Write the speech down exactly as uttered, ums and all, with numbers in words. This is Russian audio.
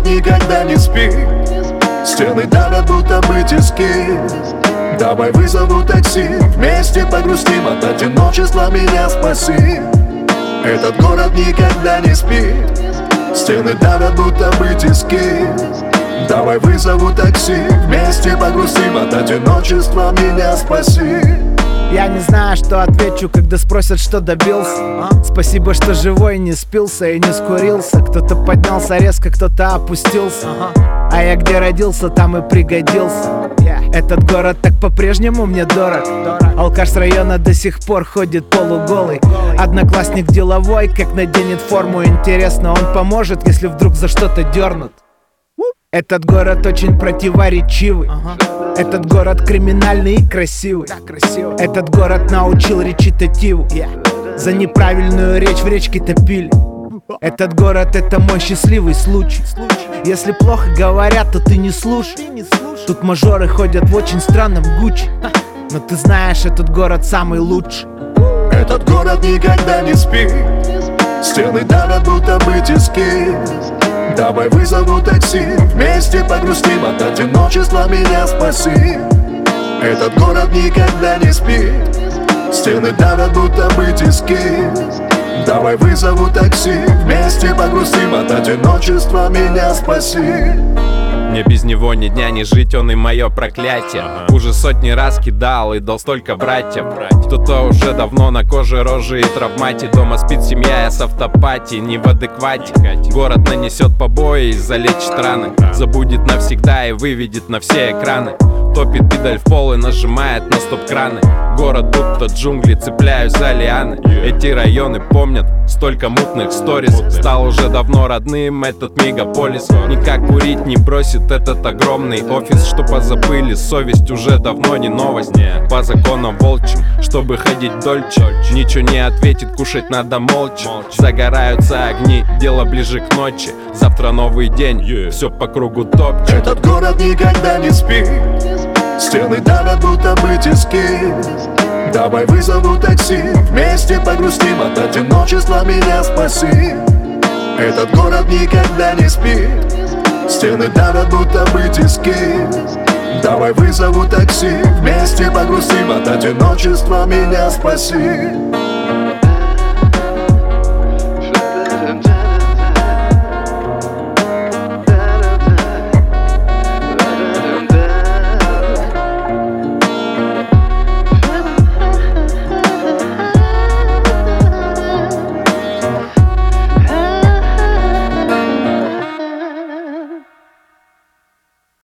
никогда не спит. Стены давят, будто бы тиски. Давай вызову такси, вместе погрустим, от одиночества меня спаси. Этот город никогда не спит. Стены давят, будто бы тиски. Давай вызову такси, вместе погрустим, от одиночества меня спаси. Я не знаю, что отвечу, когда спросят, что добился. а? Спасибо, что живой не спился и не скурился. Кто-то поднялся резко, кто-то опустился. А я где родился, там и пригодился. Этот город так по-прежнему мне дорог. Алкаш с района до сих пор ходит полуголый. Одноклассник деловой, как наденет форму. Интересно, он поможет, если вдруг за что-то дернут. Этот город очень противоречивый. ага. Этот город криминальный и красивый. Этот город научил речитативу. yeah. За неправильную речь в речке топили. Этот город — это мой счастливый случай. Если плохо говорят, то ты не слушай. Тут мажоры ходят в очень странном Гуччи. Но ты знаешь, этот город самый лучший. Этот город никогда не спит. Стены давят, будто бы тиски. Давай вызову такси, вместе погрустим, от одиночества меня спаси. Этот город никогда не спит. Стены давят, будто бы тиски. Давай вызову такси, вместе погрустим, от одиночества меня спаси. Мне без него ни дня не жить, он и мое проклятие. Уже сотни раз кидал и дал столько братьев. Кто-то уже давно на коже рожи и травмате. Дома спит семья, я с автопати, не в адеквате. Город нанесет побои и залечит раны. Забудет навсегда и выведет на все экраны. Топит педаль в пол и нажимает на стоп-краны. Город будто джунгли, цепляюсь за лианы. Эти районы помнят столько мутных сториз. Стал уже давно родным этот мегаполис. Никак курить не бросит этот огромный офис. Что позабыли, совесть уже давно не новость. По законам волчьим, чтобы ходить дольче. Ничего не ответит, кушать надо молча. Загораются огни, дело ближе к ночи. Завтра новый день, все по кругу топчет. Этот город никогда не спит. Стены давят, будто бы тиски. Давай вызову такси, вместе погрустим, от одиночества меня спаси. Этот город никогда не спит. Стены давят, будто бы тиски. Давай вызову такси, вместе погрустим, от одиночества меня спаси.